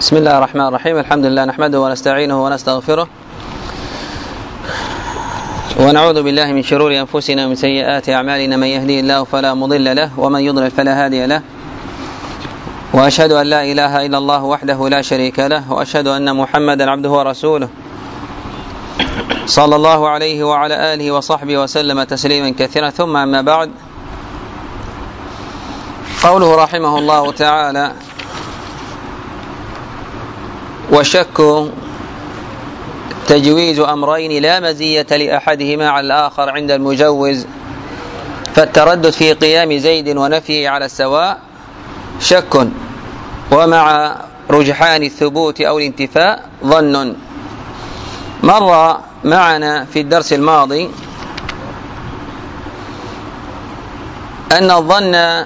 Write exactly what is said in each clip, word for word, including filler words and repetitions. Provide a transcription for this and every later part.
بسم الله الرحمن الرحيم. الحمد لله نحمده ونستعينه ونستغفره ونعوذ بالله من شرور أنفسنا ومن سيئات أعمالنا، من يهدي الله فلا مضل له ومن يضلل فلا هادي له، وأشهد أن لا إله إلا الله وحده لا شريك له، وأشهد أن محمدا عبده ورسوله صلى الله عليه وعلى آله وصحبه وسلم تسليما كثيرا. ثم أما بعد، قوله رحمه الله تعالى: والشك تجويز أمرين لا مزية لأحدهما على الآخر عند المجوز، فالتردد في قيام زيد ونفيه على السواء شك، ومع رجحان الثبوت أو الانتفاء ظن. مر معنا في الدرس الماضي أن الظن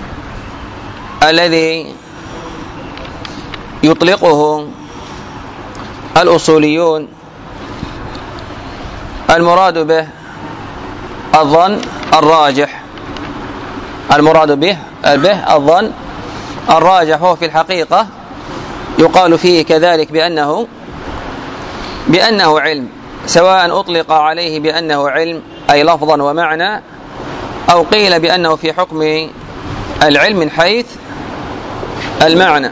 الذي يطلقه الأصوليون المراد به الظن الراجح، المراد به به الظن الراجح، هو في الحقيقة يقال فيه كذلك بأنه بأنه علم، سواء أطلق عليه بأنه علم أي لفظا ومعنى، أو قيل بأنه في حكم العلم من حيث المعنى،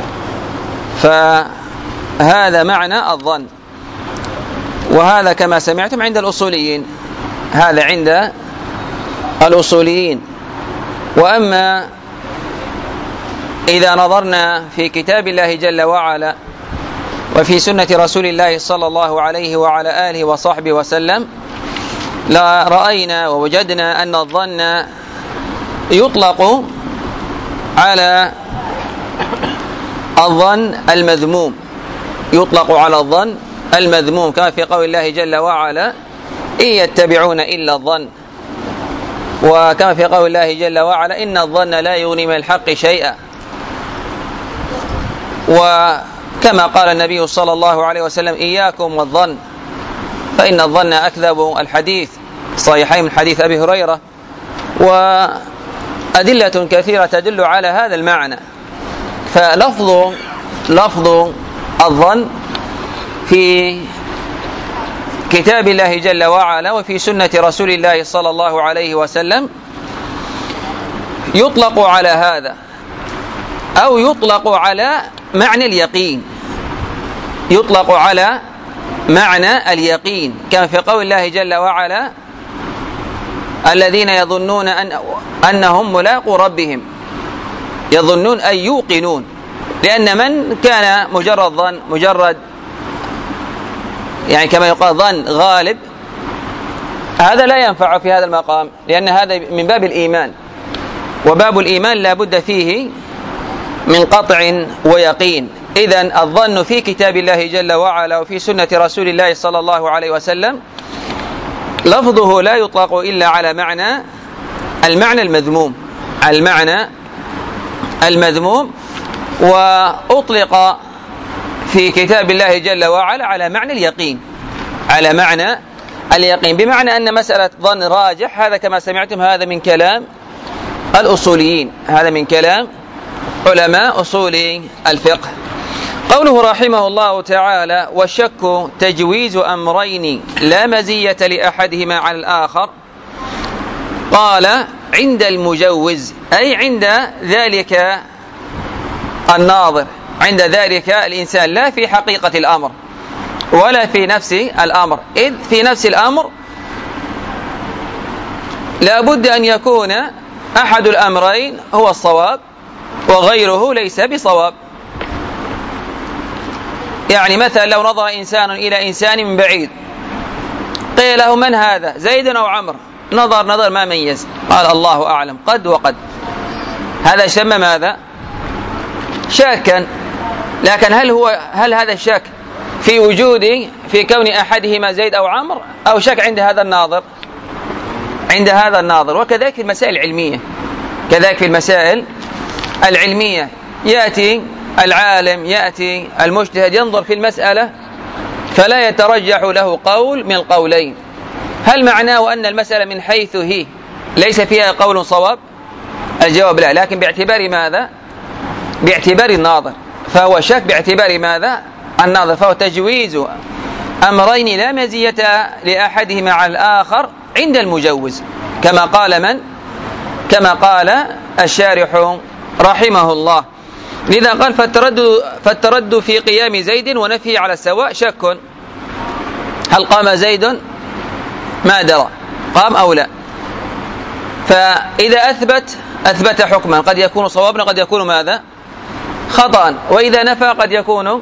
فهذا معنى الظن. وهذا كما سمعتم عند الأصوليين، هذا عند الأصوليين. وأما إذا نظرنا في كتاب الله جل وعلا وفي سنة رسول الله صلى الله عليه وعلى آله وصحبه وسلم، لا رأينا ووجدنا أن الظن يطلق على الظن المذموم، يطلق على الظن المذموم، كما في قول الله جل وعلا: إن يتبعون إلا الظن، وكما في قول الله جل وعلا: إن الظن لا يغني من الحق شيئا. وكما قال النبي صلى الله عليه وسلم: إياكم والظن فإن الظن أكذب الحديث، صحيحين من حديث أبي هريرة. وأدلة كثيرة تدل على هذا المعنى. فلفظ لفظ الظن في كتاب الله جل وعلا وفي سنة رسول الله صلى الله عليه وسلم يطلق على هذا، أو يطلق على معنى اليقين، يطلق على معنى اليقين، كما في قول الله جل وعلا: الذين يظنون أن أنهم ملاقو ربهم، يظنون أي يوقنون، لأن من كان مجرد ظن، مجرد يعني كما يقال ظن غالب، هذا لا ينفع في هذا المقام، لأن هذا من باب الإيمان، وباب الإيمان لا بد فيه من قطع ويقين. إذن الظن في كتاب الله جل وعلا وفي سنة رسول الله صلى الله عليه وسلم لفظه لا يطلق إلا على معنى المعنى المذموم، على المعنى المذموم، وأطلق في كتاب الله جل وعلا على معنى اليقين، على معنى اليقين، بمعنى أن مسألة ظن راجح، هذا كما سمعتم هذا من كلام الأصوليين، هذا من كلام علماء أصول الفقه. قوله رحمه الله تعالى: والشك تجويز أمرين لا مزية لأحدهما على الآخر. قال: عند المجوز، أي عند ذلك الناظر، عند ذلك الإنسان، لا في حقيقة الأمر ولا في نفس الأمر، إذ في نفس الأمر لا بد أن يكون أحد الأمرين هو الصواب وغيره ليس بصواب. يعني مثلا لو نظر إنسان إلى إنسان من بعيد، قيل له: من هذا، زيد أو عمرو؟ نظر نظر ما ميز، قال: الله أعلم، قد وقد. هذا يسمى ماذا؟ شاكا. لكن هل هو هل هذا الشك في وجود في كون أحدهما زيد أو عمرو، أو شك عند هذا الناظر؟ عند هذا الناظر. وكذلك في المسائل العلمية، كذلك في المسائل العلمية يأتي العالم، يأتي المجتهد، ينظر في المسألة فلا يترجح له قول من القولين. هل معناه أن المسألة من حيث هي ليس فيها قول صواب؟ الجواب لا، لكن باعتبار ماذا؟ باعتبار الناظر. فهو شك باعتبار ماذا؟ النظر، فهو تجويز أمرين لا مزية لأحدهما على الآخر عند المجوز، كما قال من؟ كما قال الشارح رحمه الله. لذا قال فالتردد, فالتردد في قيام زيد ونفيه على السواء شك، هل قام زيد؟ ما درى قام أو لا. فإذا أثبت أثبت حكما قد يكون صوابا قد يكون ماذا؟ خطأ، وإذا نفى قد يكون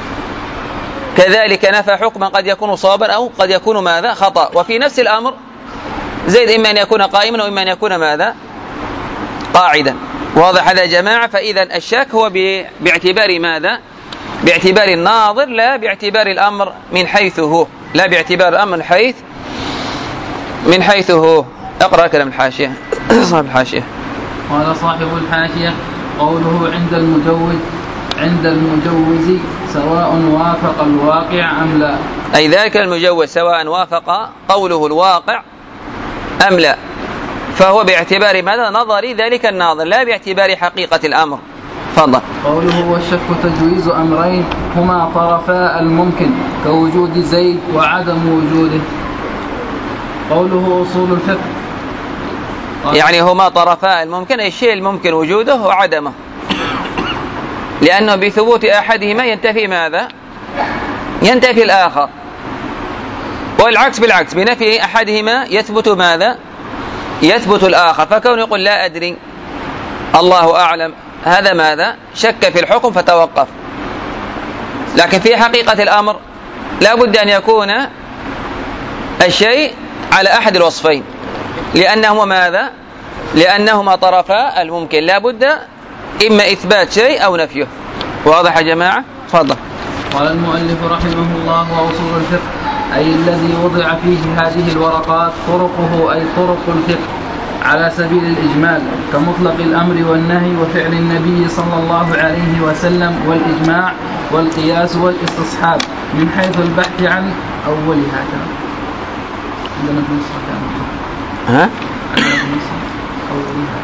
كذلك نفى حكما قد يكون صوابا أو قد يكون ماذا؟ خطأ. وفي نفس الأمر زيد إما أن يكون قائما وإما أن يكون ماذا؟ قاعدا. واضح هذا يا جماعة؟ فإذا الشك هو باعتبار ماذا؟ باعتبار الناظر لا باعتبار الأمر من حيث هو، لا باعتبار الأمر من حيث من حيث هو. اقرأ كلام الحاشية. صاحب الحاشية قال صاحب الحاشية قوله عند المجوز عند المجوز سواء وافق الواقع أم لا، أي ذاك المجوز سواء وافق قوله الواقع أم لا، فهو باعتبار ماذا؟ نظري ذلك الناظر لا باعتبار حقيقة الأمر. فضل. قوله والشك تجويز أمرين هما طرفا الممكن كوجود زيد وعدم وجوده. قوله أصول الفقه يعني هما طرفا الممكن، أي الشيء الممكن وجوده وعدمه، لأنه بثبوت أحدهما ينتفي ماذا؟ ينتفي الآخر، والعكس بالعكس بنفي أحدهما يثبت ماذا؟ يثبت الآخر. فكون يقول لا أدري الله أعلم هذا ماذا؟ شك في الحكم فتوقف. لكن في حقيقة الأمر لا بد أن يكون الشيء على أحد الوصفين، لأنهما ماذا؟ لأنهما طرفا الممكن، لا بد إما إثبات شيء أو نفيه. واضح يا جماعة؟ تفضل. قال المؤلف رحمه الله وأصول الفقه أي الذي وضع فيه هذه الورقات طرقه أي طرق الفقه على سبيل الإجمال كمطلق الأمر والنهي وفعل النبي صلى الله عليه وسلم والإجماع والقياس والاستصحاب من حيث البحث عن أولها. عندنا في مصر ها؟ عندنا في مصر أولها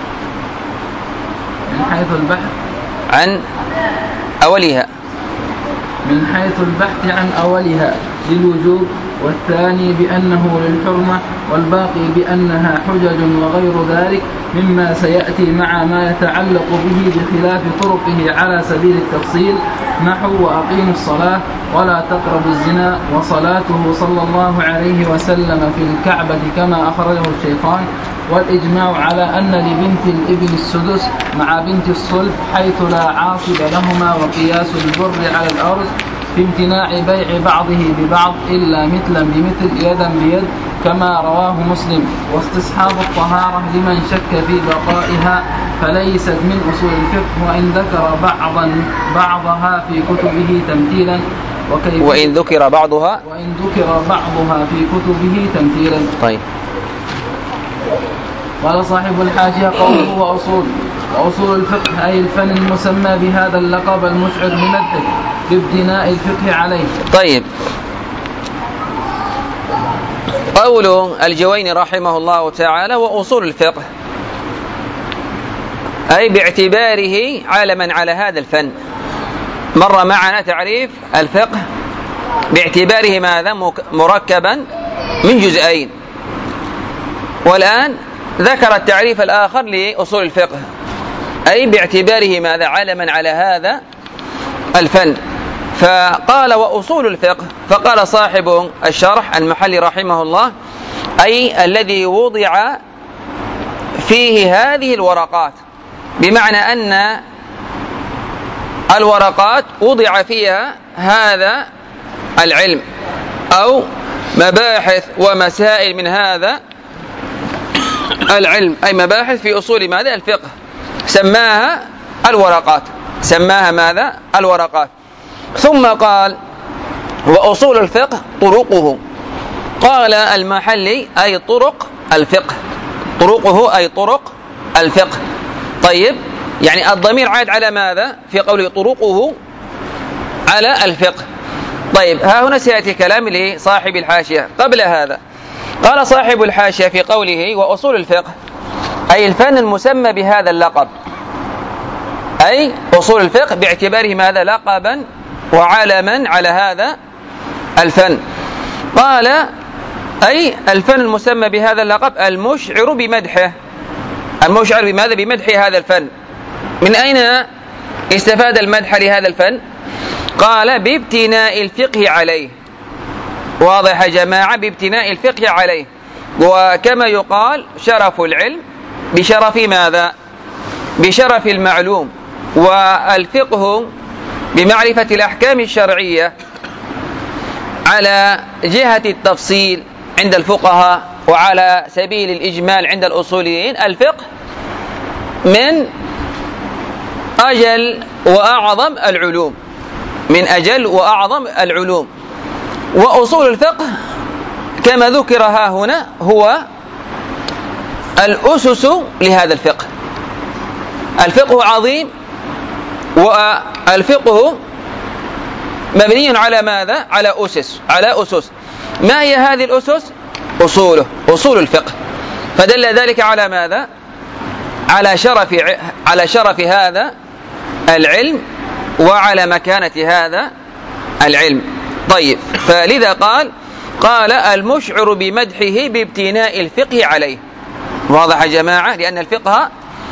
من حيث البحث عن أولها من حيث البحث عن أولها للوجوب، والثاني بأنه للحرمة، والباقي بأنها حجج وغير ذلك مما سيأتي مع ما يتعلق به بخلاف طرقه على سبيل التفصيل، نحو وأقيموا الصلاة ولا تقربوا الزنا وصلاته صلى الله عليه وسلم في الكعبة كما أخرجه الشيخان، والإجماع على أن لبنت الإبن السدس مع بنت الصلب حيث لا عاصب لهما، وقياس البر على الأرز في امتناع بيع بعضه ببعض إلا مثلا بمثل يدا بيد كما رواه مسلم، واستصحاب الطهارة لمن شك في بقائها فليست من أصول الفقه وإن ذكر بعضا بعضها في كتبه تمثيلا وإن ذكر بعضها وإن ذكر بعضها في كتبه تمثيلا. طيب. قال صاحب الحاشية قوله وأصول وأصول الفقه أي الفن المسمى بهذا اللقب المشعر بمدحه بابتناء الفقه عليه. طيب. قول الجويني رحمه الله تعالى وأصول الفقه أي باعتباره عالما على هذا الفن. مر معنا تعريف الفقه باعتباره ماذا؟ مركبا من جزئين، والآن ذكر التعريف الآخر لأصول الفقه أي باعتباره ماذا؟ علما على هذا الفن. فقال وأصول الفقه، فقال صاحب الشرح المحلي رحمه الله أي الذي وضع فيه هذه الورقات، بمعنى أن الورقات وضع فيها هذا العلم أو مباحث ومسائل من هذا العلم، أي مباحث في أصول ماذا؟ الفقه، سماها الورقات، سماها ماذا؟ الورقات. ثم قال وأصول الفقه طرقه، قال المحلي أي طرق الفقه، طرقه أي طرق الفقه. طيب، يعني الضمير عاد على ماذا في قوله طرقه؟ على الفقه. طيب، ها هنا سيأتي كلام لصاحب الحاشية. قبل هذا قال صاحب الحاشية في قوله وأصول الفقه أي الفن المسمى بهذا اللقب، أي أصول الفقه باعتباره ماذا؟ لقبا وعلما على هذا الفن. قال أي الفن المسمى بهذا اللقب المشعر بمدحه. المشعر بماذا؟ بمدح هذا الفن. من أين استفاد المدح لهذا الفن؟ قال بابتناء الفقه عليه. واضح يا جماعة؟ بابتناء الفقه عليه. وكما يقال شرف العلم بشرف ماذا؟ بشرف المعلوم. والفقه بمعرفة الأحكام الشرعية على جهة التفصيل عند الفقهاء وعلى سبيل الإجمال عند الأصوليين. الفقه من أجل وأعظم العلوم، من أجل وأعظم العلوم. وأصول الفقه كما ذكر ها هنا هو الأسس لهذا الفقه. الفقه عظيم، والفقه مبني على ماذا؟ على أسس، على أسس. ما هي هذه الأسس؟ أصوله، أصول الفقه. فدل ذلك على ماذا؟ على شرف على شرف هذا العلم وعلى مكانة هذا العلم. طيب، فلذا قال قال المشعر بمدحه بابتناء الفقه عليه. واضح يا جماعة؟ لأن الفقه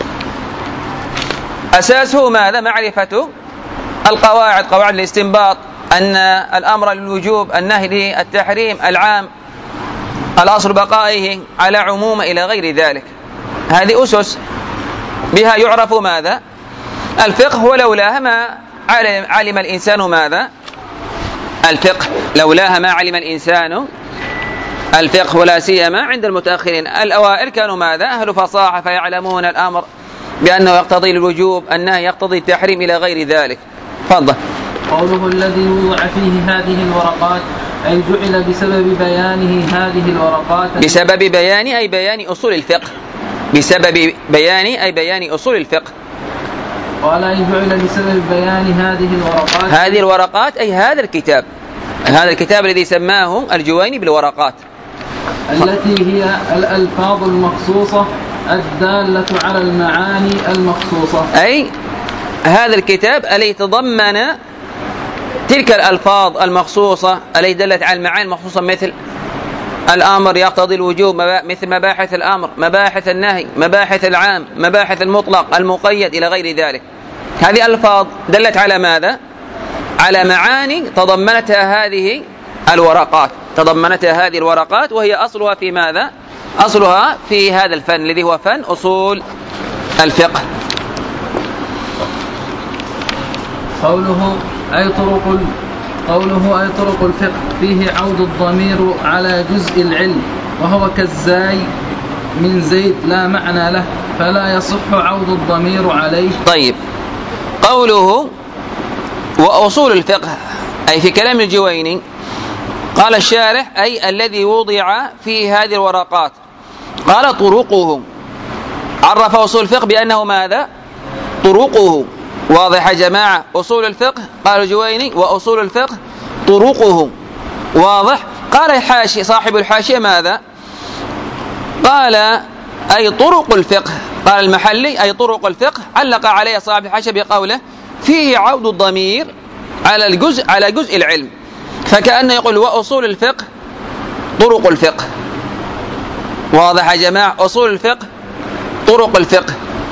أساسه ماذا؟ معرفة القواعد، قواعد الاستنباط، أن الأمر للوجوب، النهي للتحريم، العام، الأصل بقائه على عموم، إلى غير ذلك. هذه أسس بها يعرف ماذا؟ الفقه. ولولاها ما علم الإنسان ماذا؟ الفقه. لولاها ما علم الإنسان الفقه، ولا سيما عند المتأخرين. الأوائل كانوا ماذا؟ أهل فصاحة، فيعلمون الأمر بأنه يقتضي الوجوب، النهي يقتضي التحريم، إلى غير ذلك. تفضل. قوله الذي وضع فيه هذه الورقات أي جعل بسبب بيانه هذه الورقات. بسبب بيان أي بيان أصول الفقه. بسبب بيان أي بيان أصول الفقه. قال أي جعل بسبب بيان هذه الورقات. هذه الورقات أي هذا الكتاب، هذا الكتاب الذي سماه الجويني بالورقات، التي هي الألفاظ المخصوصة الدالة على المعاني المخصوصة. أي هذا الكتاب الذي تضمن تلك الألفاظ المخصوصة التي دلت على المعاني المخصوصة، مثل الأمر يقتضي الوجوب، مثل مباحث الأمر، مباحث النهي، مباحث العام، مباحث المطلق، المقيد، إلى غير ذلك. هذه ألفاظ دلت على ماذا؟ على معاني تضمنتها هذه الورقات، تضمنتها هذه الورقات، وهي أصلها في ماذا؟ أصلها في هذا الفن الذي هو فن أصول الفقه. قوله أي طرق قوله أي طرق الفقه فيه عود الضمير على جزء العلم، وهو كالزاي من زيد لا معنى له، فلا يصح عود الضمير عليه. طيب، قوله وأصول الفقه أي في كلام الجويني، قال الشارح أي الذي وضع في هذه الورقات. قال طرقه، عرف أصول الفقه بأنه ماذا؟ طرقه. واضح يا جماعة؟ أصول الفقه قال الجويني وأصول الفقه طرقه. واضح؟ قال الحاشي صاحب الحاشية ماذا؟ قال أي طرق الفقه. قال المحلي أي طرق الفقه، علق عليه صاحب الحاشية بقوله فيه عود الضمير على الجزء على جزء العلم، فكأنه يقول وأصول الفقه طرق الفقه. واضح يا جماعة؟ أصول الفقه طرق الفقه،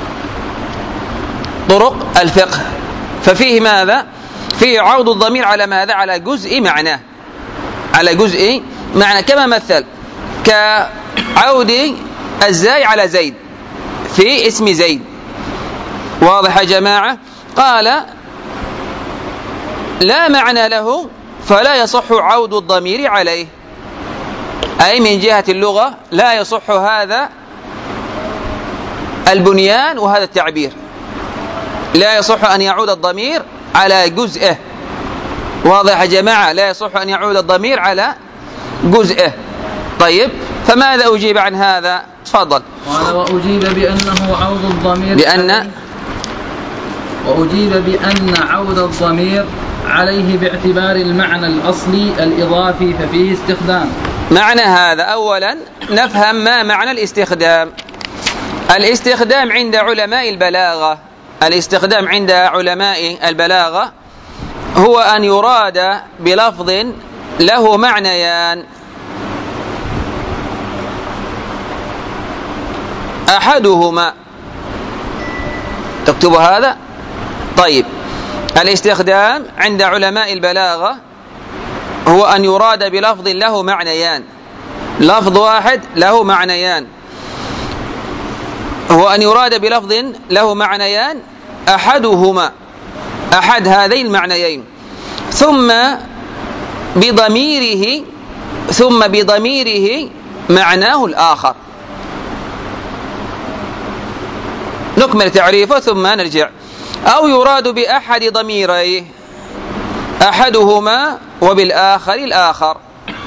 طرق الفقه. ففيه ماذا؟ فيه عود الضمير على ماذا؟ على جزء معناه، على جزء معنى، كما مثل كعود الزاي على زيد في اسم زيد. واضح يا جماعة؟ قال لا معنى له فلا يصح عود الضمير عليه، أي من جهة اللغة لا يصح هذا البنيان وهذا التعبير، لا يصح أن يعود الضمير على جزئه. واضح يا جماعة؟ لا يصح أن يعود الضمير على جزئه. طيب، فماذا أجيب عن هذا؟ تفضل. قال وأجيب بأنه عود الضمير بأن وأجيب بأن عود الضمير عليه باعتبار المعنى الأصلي الإضافي ففيه استخدام. معنى هذا أولا نفهم ما معنى الاستخدام. الاستخدام عند علماء البلاغة الاستخدام عند علماء البلاغة هو أن يراد بلفظ له معنيان: أحدهما. تكتب هذا. طيب، الاستخدام عند علماء البلاغة هو أن يراد بلفظ له معنيان، لفظ واحد له معنيان، هو أن يراد بلفظ له معنيان أحدهما، أحد هذين المعنيين، ثم بضميره ثم بضميره معناه الآخر. نكمل تعريفه ثم نرجع. أو يراد بأحد ضميريه أحدهما وبالآخر الآخر.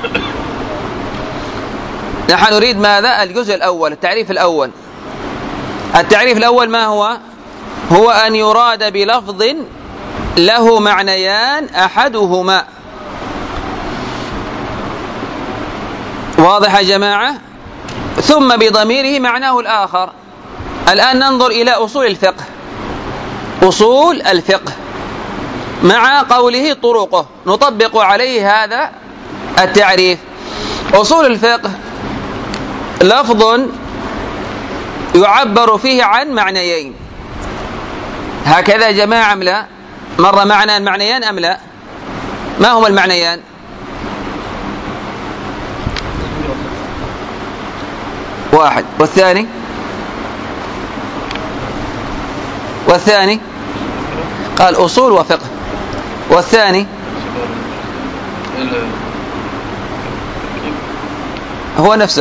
نحن نريد ماذا؟ الجزء الأول، التعريف الأول. التعريف الأول ما هو؟ هو أن يراد بلفظ له معنيان أحدهما. واضح يا جماعة؟ ثم بضميره معناه الآخر. الآن ننظر إلى أصول الفقه. أصول الفقه مع قوله طرقه نطبق عليه هذا التعريف. أصول الفقه لفظ يعبر فيه عن معنيين. هكذا يا جماعة أم لا؟ مر معنا المعنيان أم لا؟ ما هما المعنيان؟ واحد. والثاني؟ والثاني قال أصول وفقه. والثاني هو نفسه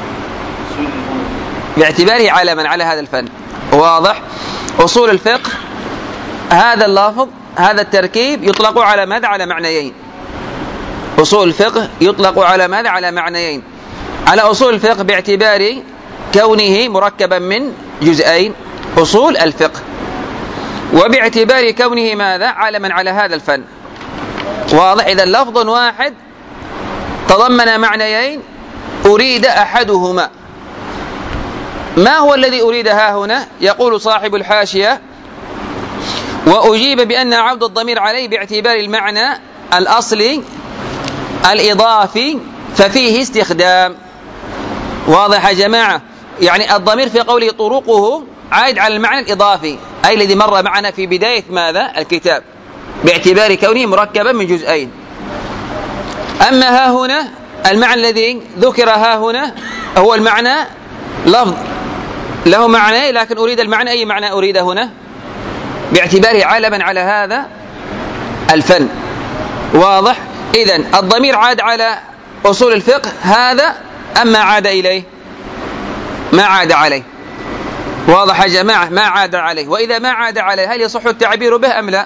باعتباره علما على هذا الفن. واضح؟ أصول الفقه هذا اللفظ هذا التركيب يطلق على ماذا؟ على معنيين. أصول الفقه يطلق على ماذا؟ على معنيين. على أصول الفقه باعتبار كونه مركبا من جزئين، أصول الفقه، وباعتبار كونه ماذا؟ علما على هذا الفن. واضح؟ إذا لفظ واحد تضمن معنيين أريد أحدهما. ما هو الذي أريد ها هنا؟ يقول صاحب الحاشية: وأجيب بأن عود الضمير عليه باعتبار المعنى الأصلي الإضافي ففيه استخدام. واضح يا جماعة؟ يعني الضمير في قوله طرقه عائد على المعنى الإضافي، أي الذي مر معنا في بداية ماذا؟ الكتاب، باعتبار كونه مركبا من جزئين. أما ها هنا المعنى الذي ذكر ها هنا هو المعنى لفظ له معنى، لكن أريد المعنى أي معنى أريد هنا؟ باعتباره علما على هذا الفن. واضح؟ إذن الضمير عاد على أصول الفقه هذا، أما عاد إليه ما عاد عليه. واضح يا جماعة؟ ما عاد عليه. وإذا ما عاد عليه هل يصح التعبير به أم لا؟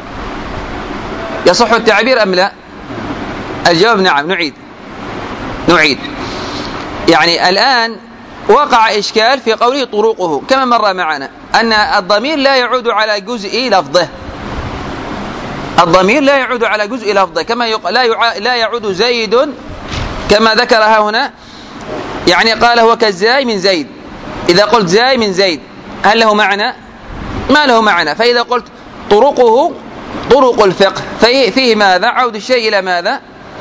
يصح التعبير أم لا؟ الجواب نعم. نعيد نعيد يعني الآن وقع إشكال في قوله طرقه كما مر معنا أن الضمير لا يعود على جزء لفظه. الضمير لا يعود على جزء لفظه كما يق... لا, يع... لا يعود زيد كما ذكرها هنا. يعني قال هو كالزاي من زيد. إذا قلت زاي من زيد هل له معنى؟ ما له معنى. فإذا قلت طرقه طرق الفقه فيه ماذا؟ عود الشيء إلى ماذا؟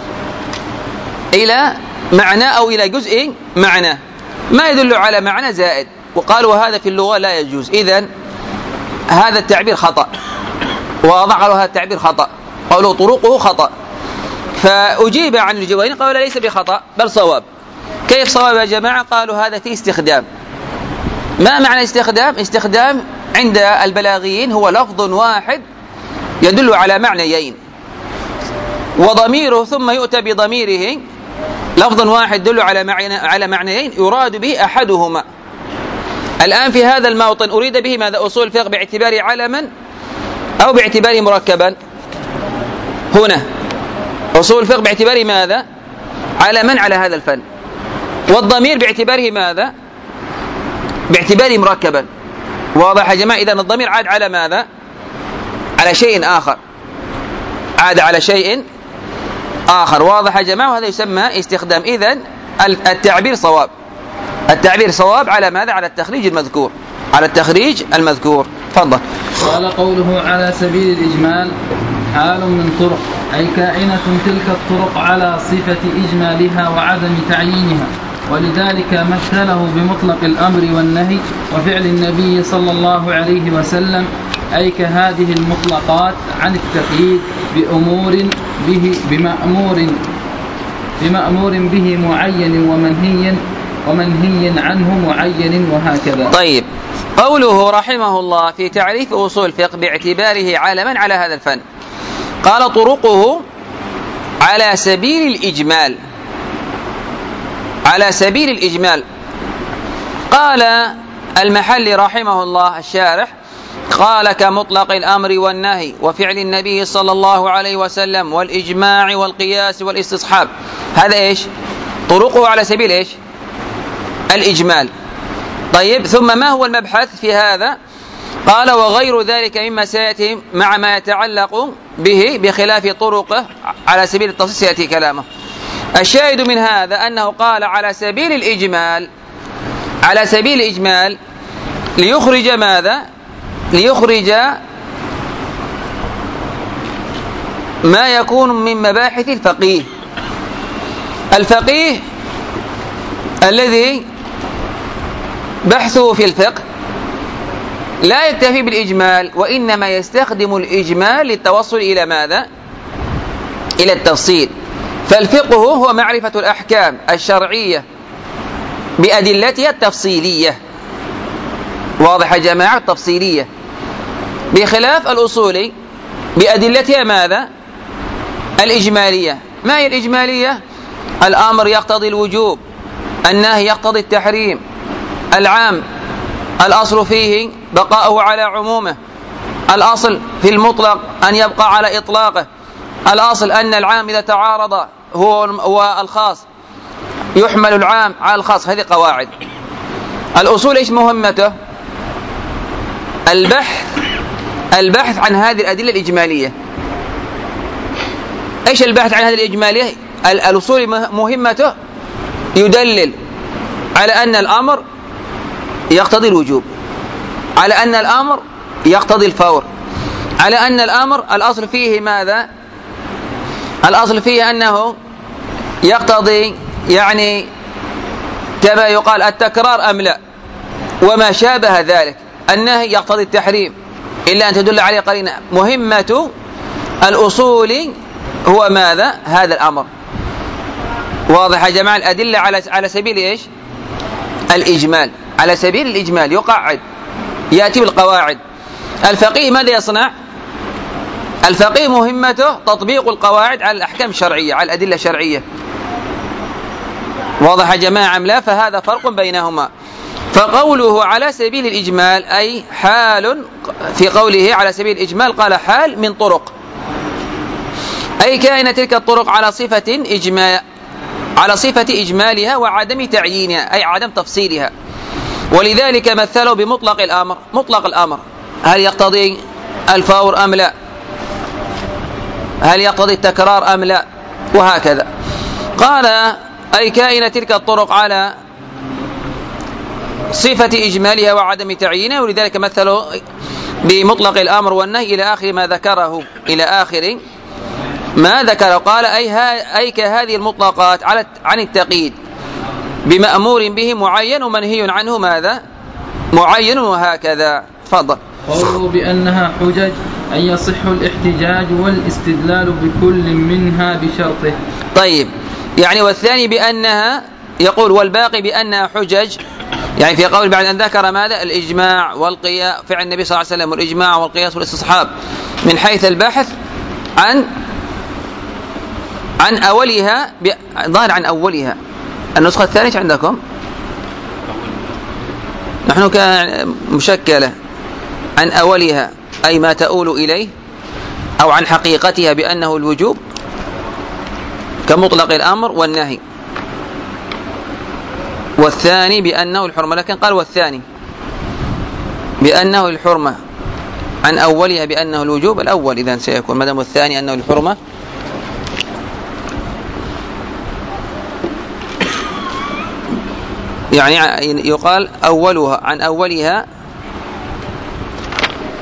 إلى معنى أو إلى جزء معنى، ما يدل على معنى زائد. وقالوا هذا في اللغة لا يجوز. إذن هذا التعبير خطأ. وضعوا هذا التعبير خطأ، قالوا طرقه خطأ. فأجيب عن الجوابين قالوا ليس بخطأ بل صواب. كيف صواب يا جماعة؟ قالوا هذا فيه استخدام. ما معنى استخدام؟ استخدام عند البلاغيين هو لفظ واحد يدل على معنيين، وضميره ثم يؤتى بضميره لفظ واحد يدل على معنى على معنيين يراد به أحدهما. الآن في هذا الموطن أريد به ماذا؟ أصول الفقه باعتبار علما أو باعتبار مركبا؟ هنا أصول الفقه باعتبار ماذا؟ علما على هذا الفن. والضمير باعتباره ماذا؟ باعتباره مركبا. واضح يا جماعة؟ إذن الضمير عاد على ماذا؟ على شيء آخر، عاد على شيء آخر. واضح يا جماعة؟ وهذا يسمى استخدام. إذن التعبير صواب. التعبير صواب على ماذا؟ على التخريج المذكور، على التخريج المذكور. تفضل. قال قوله على سبيل الإجمال حال من طرق، أي كائنة تلك الطرق على صفة إجمالها وعدم تعيينها، ولذلك مثله بمطلق الأمر والنهي وفعل النبي صلى الله عليه وسلم، أي كهذه المطلقات عن التقييد بأمور به بمأمور بمأمور به معين ومنهي ومنهي عنه معين وهكذا. طيب، قوله رحمه الله في تعريف أصول الفقه باعتباره علما على هذا الفن، قال طرقه على سبيل الإجمال. على سبيل الإجمال قال المحلي رحمه الله الشارح، قال كمطلق الأمر والنهي وفعل النبي صلى الله عليه وسلم والإجماع والقياس والاستصحاب. هذا إيش؟ طرقه على سبيل إيش؟ الإجمال. طيب، ثم ما هو المبحث في هذا؟ قال وغير ذلك مما سيأتي مع ما يتعلق به بخلاف طرقه على سبيل التفصيل سيأتي كلامه. الشاهد من هذا أنه قال على سبيل الإجمال، على سبيل الإجمال ليخرج ماذا؟ ليخرج ما يكون من مباحث الفقيه. الفقيه الذي بحثه في الفقه لا يكتفي بالإجمال، وإنما يستخدم الإجمال للتوصل إلى ماذا؟ إلى التفصيل. فالفقه هو معرفة الأحكام الشرعية بأدلتها التفصيلية. واضح يا جماعة؟ التفصيلية، بخلاف الأصول بأدلتها ماذا؟ الإجمالية. ما هي الإجمالية؟ الأمر يقتضي الوجوب، النهي يقتضي التحريم، العام الأصل فيه بقاؤه على عمومه، الأصل في المطلق أن يبقى على إطلاقه، الأصل أن العام إذا تعارض هو والخاص يحمل العام على الخاص. هذه قواعد الأصول. إيش مهمته؟ البحث البحث عن هذه الأدلة الإجمالية. إيش البحث عن هذه الإجمالية؟ الأصول مهمته يدلل على أن الأمر يقتضي الوجوب، على أن الأمر يقتضي الفور، على أن الأمر الأصل فيه ماذا؟ الأصل فيه أنه يقتضي يعني كما يقال التكرار أم لا، وما شابه ذلك. النهي يقتضي التحريم إلا أن تدل عليه قرينة. مهمة الأصول هو ماذا؟ هذا الأمر. واضح يا جماعة؟ الأدلة على على سبيل إيش؟ الإجمال، على سبيل الإجمال يقعد، يأتي بالقواعد. الفقيه ماذا يصنع؟ الفقيه مهمته تطبيق القواعد على الأحكام الشرعية، على الأدلة الشرعية. واضح يا جماعة أم لا؟ فهذا فرق بينهما. فقوله على سبيل الإجمال أي حال، في قوله على سبيل الإجمال قال حال من طرق، أي كائن تلك الطرق على صفة إجمال، على صفة إجمالها وعدم تعيينها، أي عدم تفصيلها. ولذلك مثله بمطلق الأمر. مطلق الأمر هل يقتضي الفور أم لا؟ هل يقتضي التكرار أم لا؟ وهكذا. قال أي كائن تلك الطرق على صفة إجمالها وعدم تعيينها، ولذلك مثله بمطلق الأمر والنهي إلى آخر ما ذكره، إلى آخر ما ذكره. قال أي, أي كهذه المطلقات على عن التقييد بمأمور به معين ومنهي عنه ماذا؟ معين، وهكذا. تفضل. قوله بأنها حجج أن يصح الاحتجاج والاستدلال بكل منها بشرطه. طيب، يعني والثاني بأنها، يقول والباقي بأنها حجج، يعني في قول بعد أن ذكر ماذا؟ الإجماع والقياس، فعل النبي صلى الله عليه وسلم والإجماع والقياس والاستصحاب من حيث البحث عن عن أولها، ظاهر عن أولها. النسخة الثانية عندكم نحن كان مشكلة عن أولها أي ما تؤول إليه، أو عن حقيقتها بأنه الوجوب كمطلق الأمر والنهي، والثاني بأنه الحرمة. لكن قال والثاني بأنه الحرمة عن أولها بأنه الوجوب. الأول إذن سيكون مدام الثاني أنه الحرمة. يعني يقال أولها عن أولها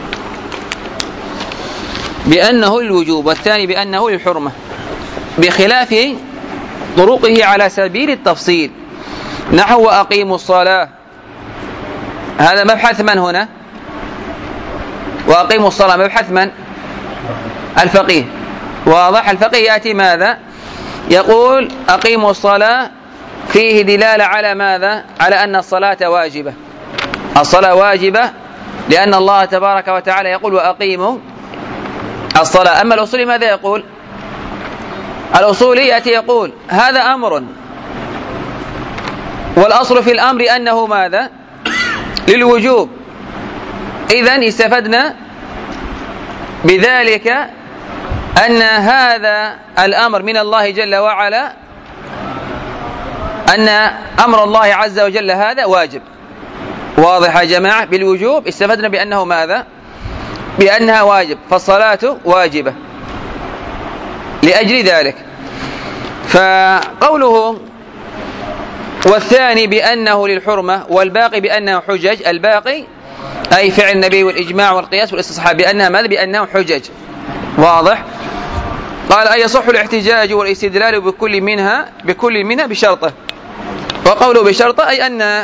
بأنه الوجوب والثاني بأنه الحرمة، بخلاف طرقه على سبيل التفصيل، نحو وأقيموا الصلاة. هذا مبحث من هنا؟ وأقيموا الصلاة مبحث من؟ الفقيه. واضح؟ الفقيه يأتي ماذا؟ يقول أقيموا الصلاة فيه دلالة على ماذا؟ على أن الصلاة واجبة، الصلاة واجبة لأن الله تبارك وتعالى يقول وأقيموا الصلاة. أما الأصولي ماذا يقول؟ الأصولي يأتي يقول هذا أمر، والأصل في الأمر أنه ماذا؟ للوجوب. إذن استفدنا بذلك أن هذا الأمر من الله جل وعلا، أن أمر الله عز وجل هذا واجب. واضح يا جماعة؟ بالوجوب استفدنا بأنه ماذا؟ بأنها واجب، فالصلاة واجبة لأجل ذلك. فقوله والثاني بأنه للحرمة والباقي بأنه حجج، الباقي أي فعل النبي والإجماع والقياس والاستصحاب بأنها ماذا؟ بأنه حجج. واضح؟ قال أي يصح الاحتجاج والاستدلال بكل منها بكل منها بشرطه. وقوله بشرطه أي أن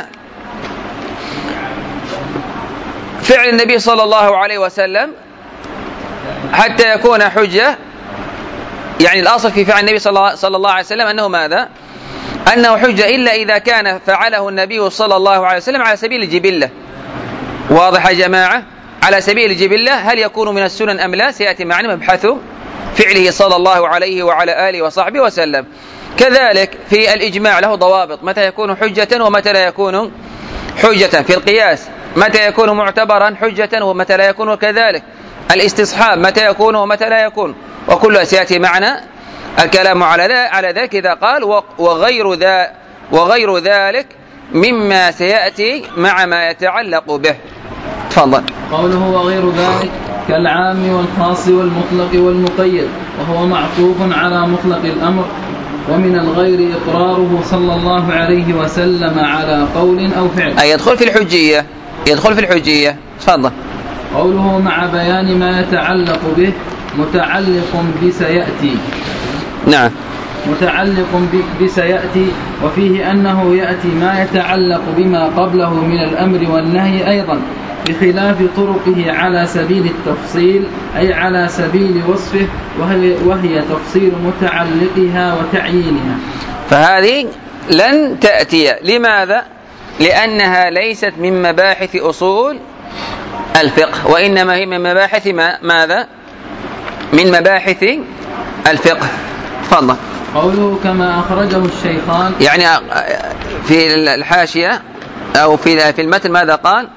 فعل النبي صلى الله عليه وسلم حتى يكون حجة، يعني الأصل في فعل النبي صلى الله عليه وسلم أنه ماذا؟ أنه حجة، إلا إذا كان فعله النبي صلى الله عليه وسلم على سبيل الجبلة. واضح يا جماعة؟ على سبيل الجبلة هل يكون من السنن أم لا؟ سيأتي معنا مبحث فعله صلى الله عليه وعلى آله وصحبه وسلم. كذلك في الإجماع له ضوابط، متى يكون حجة ومتى لا يكون حجة. في القياس متى يكون معتبرا حجة ومتى لا يكون، كذلك الاستصحاب متى يكون ومتى لا يكون، وكلها سيأتي معنا الكلام على ذلك إذا قال وغير ذا وغير ذلك مما سيأتي مع ما يتعلق به. تفضل. قوله وغير ذلك كالعام والخاص والمطلق والمقيد، وهو معطوف على مطلق الأمر. ومن الغير إقراره صلى الله عليه وسلم على قول أو فعل، أي يدخل في الحجية، يدخل في الحجية. تفضل. قوله مع بيان ما يتعلق به متعلق بسيأتي. نعم. متعلق بسيأتي، وفيه أنه يأتي ما يتعلق بما قبله من الأمر والنهي أيضا، بخلاف طرقه على سبيل التفصيل أي على سبيل وصفه، وهي, وهي تفصيل متعلقها وتعيينها. فهذه لن تأتي. لماذا؟ لأنها ليست من مباحث أصول الفقه، وإنما هي من مباحث ما ماذا؟ من مباحث الفقه. تفضل. قوله كما أخرجه الشيخان، يعني في الحاشية أو في في المتن ماذا قال؟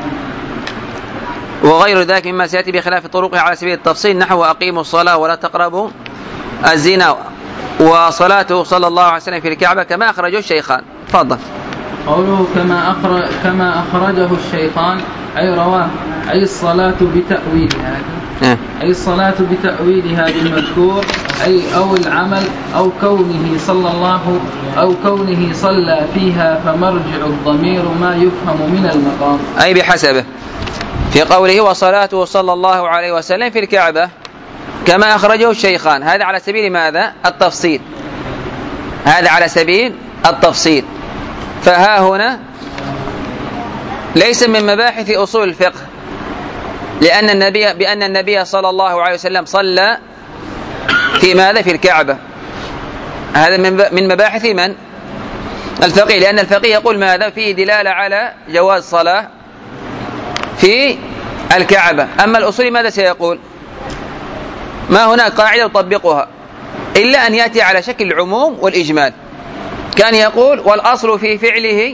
وغير ذلك مما سيأتي بخلاف طرقه على سبيل التفصيل، نحو أقيموا الصلاة ولا تقربوا الزنا، وصلاته صلى الله عليه وسلم في الكعبة كما أخرجه الشيخان. تفضل. قوله كما أخرج كما أخرجه الشيخان أي رواه، أي الصلاة بتأويلها، أي الصلاة بتأويلها بالمذكور، أي أو العمل أو كونه صلى الله أو كونه صلى فيها، فمرجع الضمير ما يفهم من المقام، أي بحسبه. في قوله وصلاته صلى الله عليه وسلم في الكعبة كما أخرجه الشيخان، هذا على سبيل ماذا؟ التفصيل. هذا على سبيل التفصيل. فها هنا ليس من مباحث أصول الفقه، لأن النبي بأن النبي صلى الله عليه وسلم صلى في ماذا؟ في الكعبة. هذا من مباحث من؟ الفقيه، لأن الفقيه يقول ماذا؟ فيه دلالة على جواز صلاة في الكعبة. أما الأصول ماذا سيقول؟ ما هناك قاعدة يطبقها إلا أن يأتي على شكل العموم والإجمال. كان يقول والأصل في فعله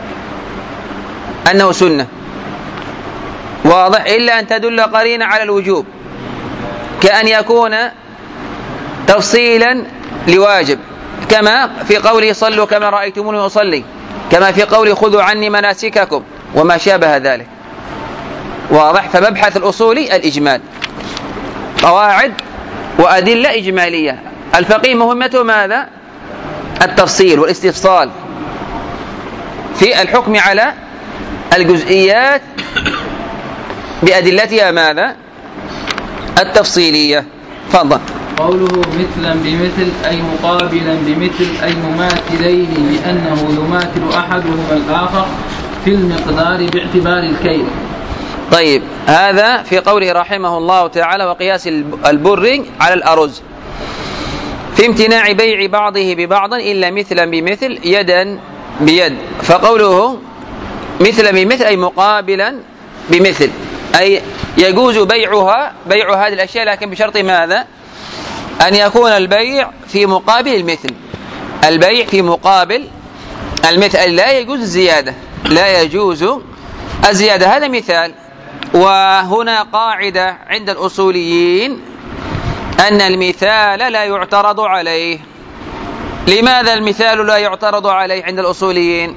أنه سنة، واضح، إلا أن تدل قرينة على الوجوب، كأن يكون تفصيلا لواجب، كما في قوله صلوا كما رأيتموني أصلي، كما في قوله خذوا عني مناسككم، وما شابه ذلك. واضح. فمبحث الأصول الإجمال، قواعد وأدلة إجمالية. الفقيه مهمته ماذا؟ التفصيل والاستفصال في الحكم على الجزئيات بأدلتها ماذا؟ التفصيلية. تفضل. قوله مثلا بمثل أي مقابلا بمثل أي مماثلين لأنه يماثل أحدهما الآخر في المقدار باعتبار الكيل. طيب، هذا في قوله رحمه الله تعالى وقياس البر على الأرز في امتناع بيع بعضه ببعض إلا مثلا بمثل يدا بيد. فقوله مثلا بمثل أي مقابلا بمثل، أي يجوز بيعها بيع هذه الأشياء، لكن بشرط ماذا؟ أن يكون البيع في مقابل المثل. البيع في مقابل المثل، لا يجوز الزيادة، لا يجوز الزيادة. هذا مثال. وهنا قاعدة عند الأصوليين أن المثال لا يعترض عليه. لماذا المثال لا يعترض عليه عند الأصوليين؟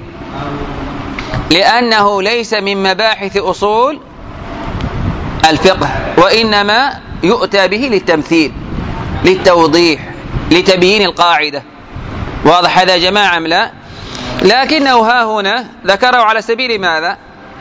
لأنه ليس من مباحث أصول الفقه، وإنما يؤتى به للتمثيل، للتوضيح، لتبيين القاعدة. واضح هذا يا جماعة أم لا؟ لكنه ها هنا ذكره على سبيل ماذا؟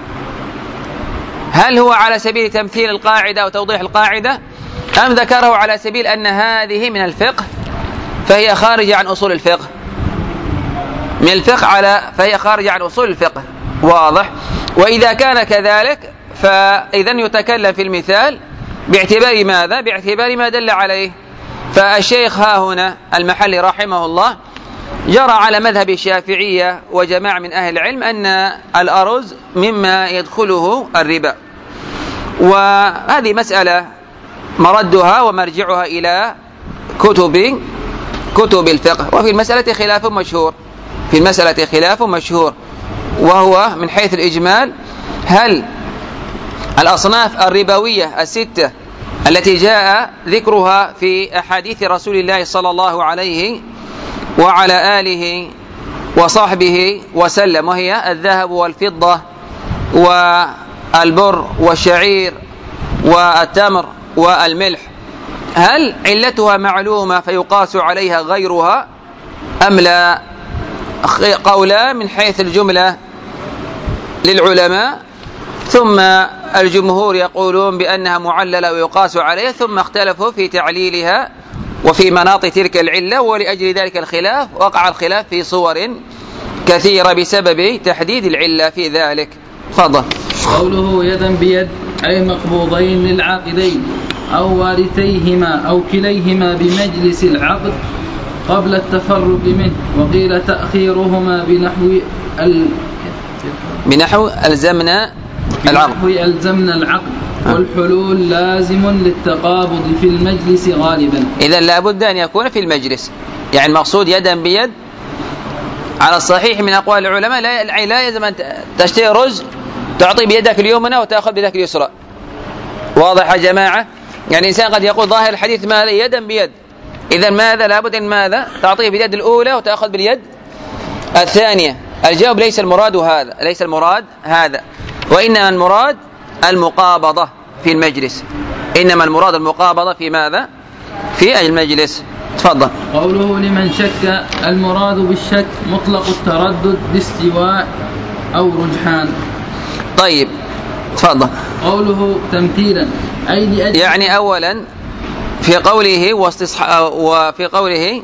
هل هو على سبيل تمثيل القاعدة وتوضيح القاعدة، أم ذكره على سبيل أن هذه من الفقه فهي خارجة عن أصول الفقه؟ من الفقه على فهي خارجة عن أصول الفقه. واضح. وإذا كان كذلك فإذن يتكلم في المثال باعتبار ماذا؟ باعتبار ما دل عليه. فالشيخ ها هنا المحلي رحمه الله جرى على مذهب الشافعية وجماعة من أهل العلم أن الأرز مما يدخله الربا، وهذه مسألة مردها ومرجعها إلى كتب كتب الفقه. وفي المسألة خلاف مشهور في المسألة خلاف مشهور وهو من حيث الإجمال: هل الأصناف الربوية الستة التي جاء ذكرها في أحاديث رسول الله صلى الله عليه وعلى آله وصحبه وسلم، وهي الذهب والفضة والبر والشعير والتمر والملح، هل علتها معلومة فيقاس عليها غيرها أم لا؟ قولان من حيث الجملة للعلماء، ثم الجمهور يقولون بأنها معللة ويقاس عليها، ثم اختلفوا في تعليلها وفي مناط تلك العلة، ولأجل ذلك الخلاف وقع الخلاف في صور كثيرة بسبب تحديد العلة في ذلك. فضل. قوله يدا بيد أي مقبوضين للعاقدين أو وارثيهما أو كليهما بمجلس العقد قبل التفرق منه، وقيل تأخيرهما بنحو ال... بنحو ألزمنا العقد بنحو ألزمنا العقد والحلول لازم للتقابض في المجلس غالبا. إذن لابد أن يكون في المجلس، يعني المقصود يدا بيد على الصحيح من أقوال العلماء لا لا يلزم أن تشتري رز تعطي بيدك اليمنى وتأخذ بيدك اليسرى. واضح يا جماعة؟ يعني الإنسان قد يقول ظاهر الحديث ماذا؟ يدا بيد، إذن ماذا؟ لابد أن ماذا؟ تعطيه باليد الأولى وتأخذ باليد الثانية. الجواب ليس المراد هذا، ليس المراد هذا، وإنما المراد المقابضة في المجلس. إنما المراد المقابضة في ماذا؟ في المجلس. تفضل. قوله لمن شك، المراد بالشك مطلق التردد باستواء أو رجحان. طيب تفضل. قوله تمثيلا أي لأجل، يعني أولا في قوله واستصح... وفي قوله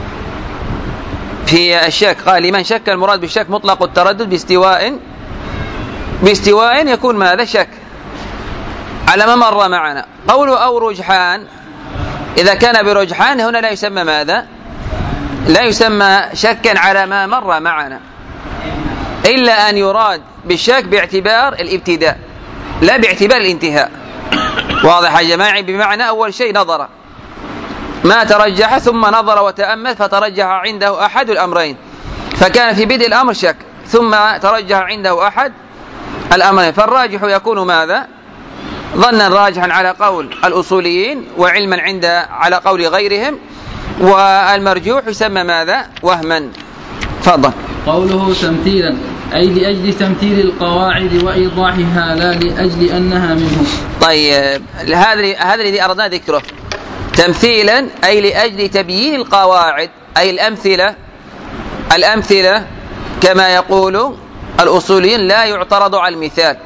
في الشك قال لمن شك المراد بالشك مطلق التردد باستواء باستواء يكون ماذا؟ شك على ما مر معنا. قوله أو رجحان، إذا كان برجحان هنا لا يسمى ماذا؟ لا يسمى شكا على ما مر معنا، إلا أن يراد بالشك باعتبار الابتداء لا باعتبار الانتهاء. واضح يا جماعة؟ بمعنى أول شيء نظر ما ترجح ثم نظر وتأمل فترجح عنده أحد الأمرين، فكان في بدء الأمر شك ثم ترجح عنده أحد الأمرين، فالراجح يكون ماذا؟ ظنا راجحا على قول الأصوليين وعلما عند على قول غيرهم، والمرجوح يسمى ماذا؟ وهما. فضل. قوله تمثيلا أي لأجل تمثيل القواعد وإيضاحها لا لأجل أنها منه. طيب هذا هذا الذي أردنا ذكره، تمثيلا أي لأجل تبيين القواعد، أي الأمثلة الأمثلة كما يقول الأصوليين لا يعترض على المثال،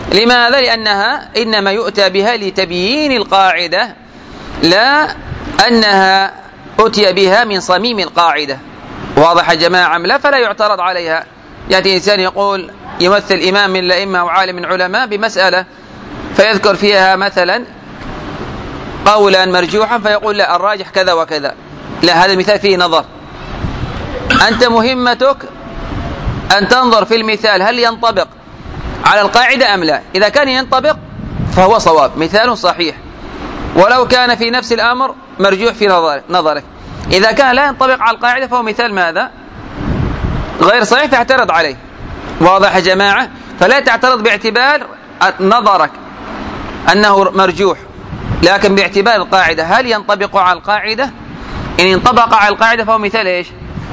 لماذا؟ لأنها إنما يؤتى بها لتبيين القاعدة، لا أنها أتي بها من صميم القاعدة. واضح يا جماعة؟ لا، فلا يعترض عليها. يأتي إنسان يقول يمثل إمام من الأئمة أو عالم من علماء بمسألة فيذكر فيها مثلا قولا مرجوحا فيقول لا الراجح كذا وكذا، لا، هذا المثال فيه نظر. أنت مهمتك أن تنظر في المثال هل ينطبق على القاعدة أم لا. إذا كان ينطبق فهو صواب، مثال صحيح، ولو كان في نفس الأمر مرجوح في نظرك. إذا كان لا ينطبق على القاعدة فهو مثال ماذا؟ غير صحيح، فاعترض عليه. واضح يا جماعة؟ فلا تعترض باعتبار نظرك أنه مرجوح، لكن باعتبار القاعدة هل ينطبق على القاعدة. إن ينطبق على القاعدة فهو مثال إيش؟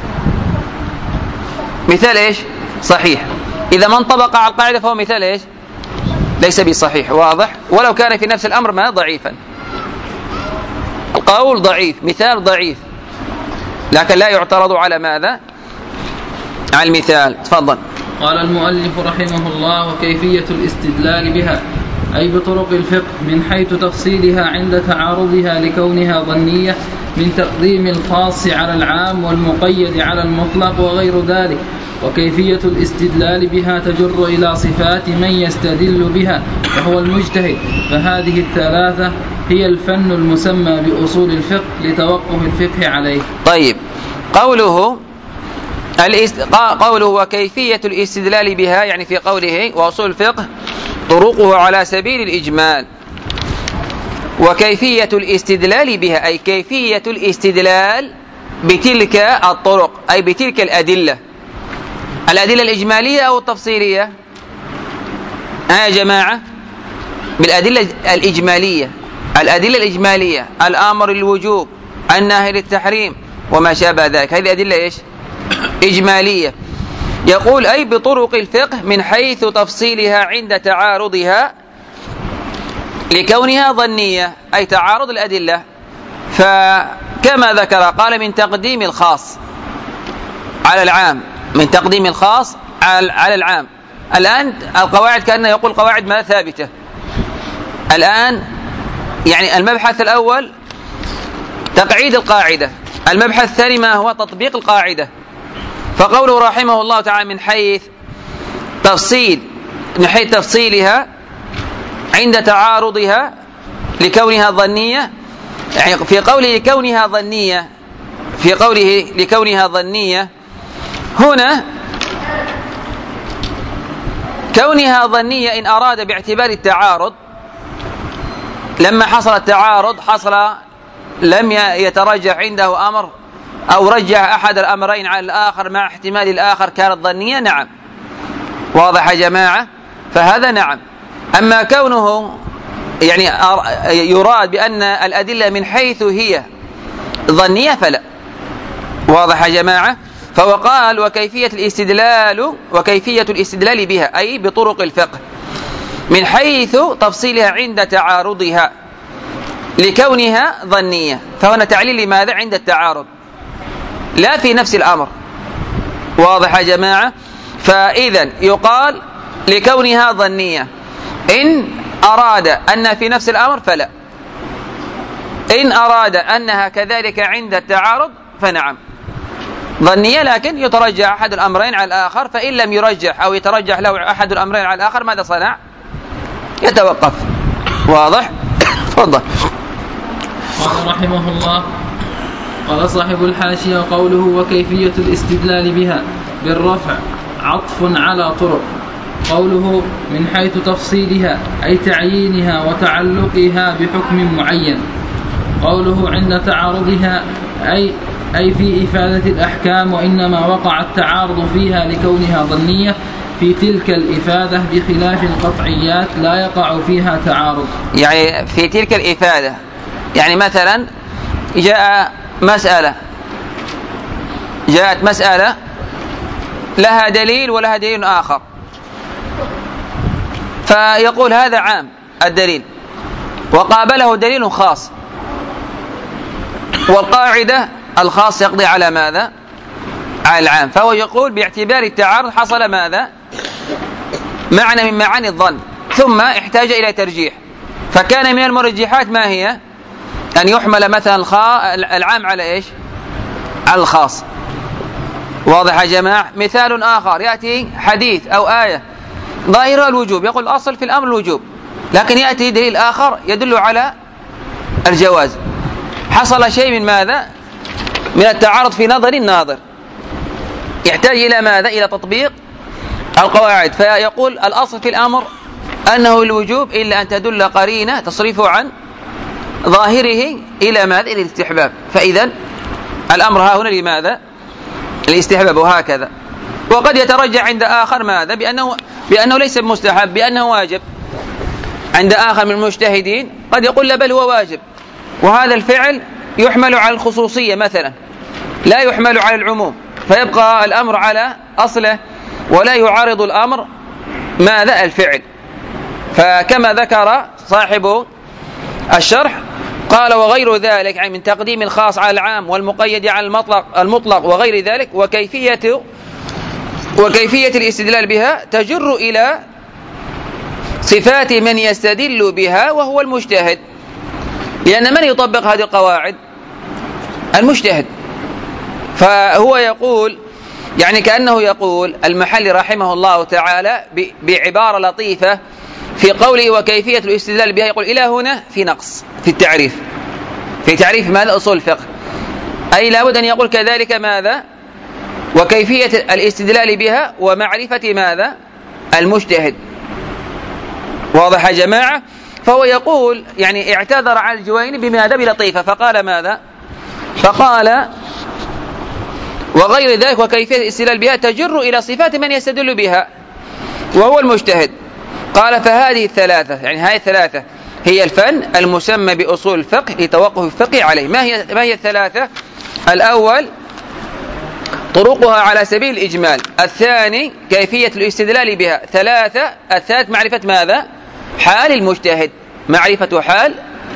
مثال إيش؟ صحيح. إذا ما انطبق على القاعدة فهو مثال إيش؟ ليس بصحيح. واضح؟ ولو كان في نفس الأمر ما ضعيفا، القول ضعيف، مثال ضعيف، لكن لا يعترض على ماذا؟ على المثال. تفضل. قال المؤلف رحمه الله: وكيفية الاستدلال بها أي بطرق الفقه من حيث تفصيلها عند تعارضها لكونها ظنية من تقديم الخاص على العام والمقيد على المطلق وغير ذلك. وكيفية الاستدلال بها تجر إلى صفات من يستدل بها وهو المجتهد. فهذه الثلاثة هي الفن المسمى بأصول الفقه لتوقف الفقه عليه. طيب، قوله قوله وكيفية الاستدلال بها، يعني في قوله وأصول الفقه طرقه على سبيل الإجمال. وكيفية الاستدلال بها أي كيفية الاستدلال بتلك الطرق، أي بتلك الأدلة. الأدلة الإجمالية أو التفصيلية؟ ها يا جماعة؟ بالأدلة الإجمالية. الأدلة الإجمالية الأمر للوجوب، النهي للتحريم، وما شابه ذلك، هذه أدلة إيش؟ إجمالية. يقول أي بطرق الفقه من حيث تفصيلها عند تعارضها لكونها ظنية، أي تعارض الأدلة. فكما ذكر قال من تقديم الخاص على العام، من تقديم الخاص على العام. الآن القواعد كأنه يقول قواعد ما ثابتة. الآن يعني المبحث الأول تقعيد القاعدة، المبحث الثاني ما هو؟ تطبيق القاعدة. فقوله رحمه الله تعالى من حيث تفصيل من حيث تفصيلها عند تعارضها لكونها ظنية، يعني في قوله لكونها ظنية في قوله لكونها ظنية هنا كونها ظنية إن أراد باعتبار التعارض، لما حصل التعارض حصل لم يترجح عنده أمر أو رجح أحد الأمرين على الآخر مع احتمال الآخر كانت ظنية، نعم. واضح يا جماعة؟ فهذا نعم. أما كونه يعني يراد بأن الأدلة من حيث هي ظنية فلا. واضح يا جماعة؟ فهو قال وكيفية الاستدلال وكيفية الاستدلال بها أي بطرق الفقه من حيث تفصيلها عند تعارضها لكونها ظنية. فهنا تعليل لماذا؟ عند التعارض، لا في نفس الأمر. واضح يا جماعة؟ فإذا يقال لكونها ظنية، إن أراد أن في نفس الأمر فلا، إن أراد أنها كذلك عند التعارض فنعم ظنية، لكن يترجح أحد الأمرين على الآخر. فإن لم يرجح أو يترجح له أحد الأمرين على الآخر ماذا صنع؟ يتوقف. واضح؟ تفضل. قال رحمه الله: قال صاحب الحاشية قوله وكيفية الاستدلال بها بالرفع عطف على طرق. قوله من حيث تفصيلها أي تعيينها وتعلقها بحكم معين. قوله عند تعارضها أي أي في إفادة الأحكام، وإنما وقع التعارض فيها لكونها ظنية في تلك الإفادة بخلاف القطعيات لا يقع فيها تعارض. يعني في تلك الإفادة، يعني مثلا جاء مسألة جاءت مسألة لها دليل ولها دليل آخر، فيقول هذا عام الدليل وقابله دليل خاص، والقاعدة الخاص يقضي على ماذا؟ على العام. فهو يقول باعتبار التعارض حصل ماذا؟ معنى من معاني الظن، ثم احتاج إلى ترجيح، فكان من المرجحات ما هي؟ أن يحمل مثلا العام على إيش؟ على الخاص. واضح يا جماعة؟ مثال آخر، يأتي حديث أو آية ظاهرها الوجوب، يقول الأصل في الأمر الوجوب، لكن يأتي دليل آخر يدل على الجواز. حصل شيء من ماذا؟ من التعارض في نظر الناظر، يحتاج إلى ماذا؟ إلى تطبيق القواعد، فيقول الأصل في الأمر أنه الوجوب إلا أن تدل قرينة تصرفه عن ظاهره إلى ماذا؟ إلى الاستحباب، فإذا الأمر ها هنا لماذا؟ الاستحباب، وهكذا. وقد يترجع عند آخر ماذا؟ بأنه, بأنه ليس بمستحب، بأنه واجب. عند آخر من المجتهدين قد يقول لا بل هو واجب، وهذا الفعل يحمل على الخصوصية مثلا، لا يحمل على العموم، فيبقى الأمر على أصله ولا يعارض الأمر ماذا؟ الفعل. فكما ذكر صاحب الشرح قال وغير ذلك، يعني من تقديم الخاص على العام والمقيد على المطلق, المطلق وغير ذلك، وكيفية وكيفية الاستدلال بها تجر إلى صفات من يستدل بها وهو المجتهد، لأن من يطبق هذه القواعد؟ المجتهد. فهو يقول يعني كأنه يقول المحلي رحمه الله تعالى بعبارة لطيفة في قوله وكيفية الاستدلال بها، يقول إلى هنا في نقص في التعريف، في تعريف ماذا؟ أصول الفقه، أي لابد أن يقول كذلك ماذا؟ وكيفية الاستدلال بها ومعرفة ماذا؟ المجتهد. واضح يا جماعة؟ فهو يقول يعني اعتذر على الجويني بماذا؟ بلطيفة، فقال ماذا؟ فقال وغير ذلك وكيفية الاستدلال بها تجر إلى صفات من يستدل بها وهو المجتهد. قال فهذه الثلاثة، يعني هذه الثلاثة هي الفن المسمى بأصول الفقه لتوقف الفقه عليه. ما هي ما هي الثلاثة؟ الأول طرقها على سبيل الإجمال، الثاني كيفية الاستدلال بها، ثلاثة الثالث معرفة ماذا؟ حال المجتهد، معرفة حال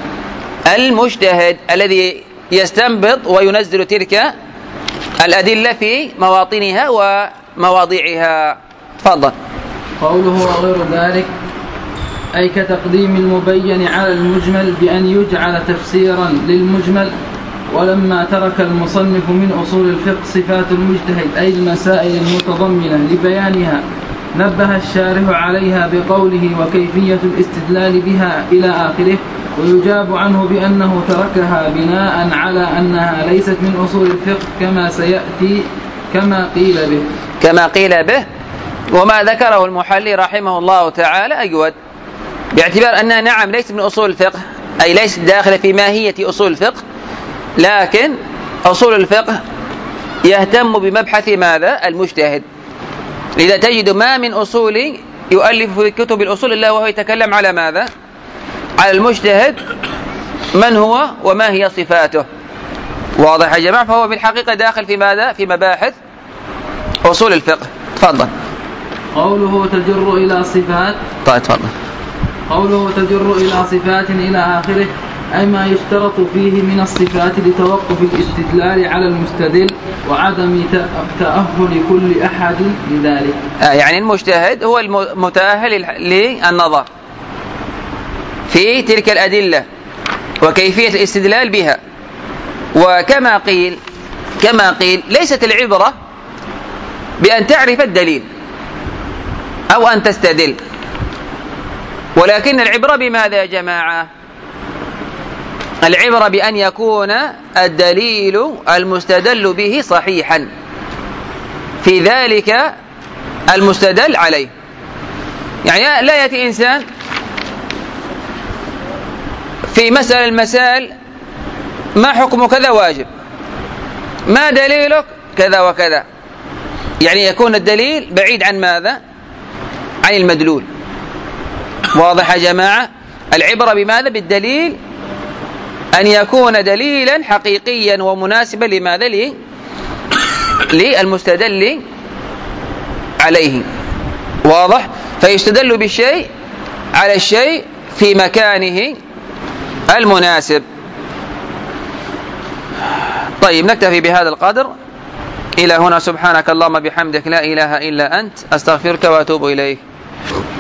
المجتهد الذي يستنبط وينزل تلك الأدلة في مواطنها ومواضيعها. تفضل. قوله وغير ذلك أي كتقديم المبين على المجمل بأن يجعل تفسيرا للمجمل. ولما ترك المصنف من أصول الفقه صفات المجتهد أي المسائل المتضمنة لبيانها نبه الشارح عليها بقوله وكيفية الاستدلال بها إلى آخره، ويجاب عنه بأنه تركها بناء على أنها ليست من أصول الفقه كما سيأتي كما قيل به كما قيل به. وما ذكره المحلي رحمه الله تعالى أجود، باعتبار أنها نعم ليست من أصول الفقه، أي ليست داخلة في ماهية أصول الفقه، لكن أصول الفقه يهتم بمبحث ماذا؟ المجتهد. لذا تجد ما من أصول يؤلف في كتب الأصول إلا وهو يتكلم على ماذا؟ على المجتهد، من هو وما هي صفاته. واضح يا جماعة؟ فهو بالحقيقة داخل في ماذا؟ في مباحث أصول الفقه. تفضل. قوله تجر إلى صفات. طيب تفضل. قوله تجر إلى صفات إلى آخره أي ما يشترط فيه من الصفات لتوقف الاستدلال على المستدل وعدم تأهل كل أحد لذلك. آه يعني المجتهد هو المتأهل للنظر في تلك الأدلة وكيفية الاستدلال بها. وكما قيل كما قيل ليست العبرة بأن تعرف الدليل أو أن تستدل، ولكن العبرة بماذا يا جماعة؟ العبرة بأن يكون الدليل المستدل به صحيحا في ذلك المستدل عليه. يعني لا يأتي إنسان في مسألة المسائل ما حكم كذا واجب، ما دليلك كذا وكذا، يعني يكون الدليل بعيد عن ماذا؟ عن المدلول. واضح يا جماعة؟ العبرة بماذا؟ بالدليل، أن يكون دليلا حقيقيا ومناسبا لماذا؟ لي للمستدل عليه. واضح؟ فيستدل بالشيء على الشيء في مكانه المناسب. طيب نكتفي بهذا القدر إلى هنا. سبحانك اللهم بحمدك لا إله إلا أنت أستغفرك وأتوب إليك.